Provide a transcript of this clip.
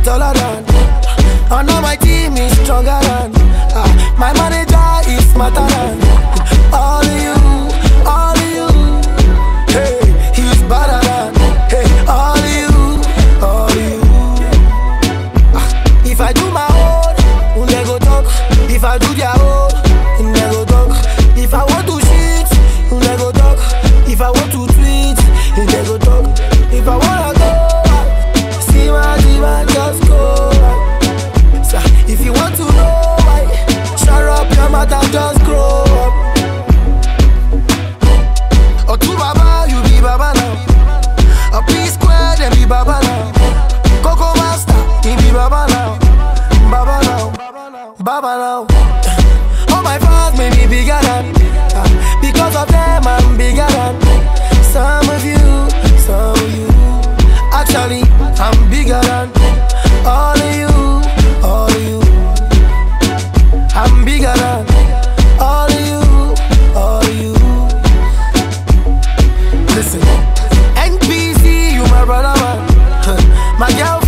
taller than. I know my team is stronger than. My manager is smarter than. All of you, all of you. Hey, he's better than. Hey, all of you, all of you. If I do my own, they go talk. If I do their own, they go talk. If I want to shit, they go talk. If I want to tweet, they go talk. If I wanna go, see my diva, just go. So if you want to know why, shut up your mouth and just grow up. Or to Baba, you be Baba now. A P Square, then be Baba now. Coco Master, he be Baba now. Baba now, Baba now. All my fans may be bigger than. Because of them I'm bigger than. Some of you, some of you. Actually, I'm bigger than. All of you, all of you. I'm bigger than. All of you, all of you. Listen, NPC, you my brother man. My girl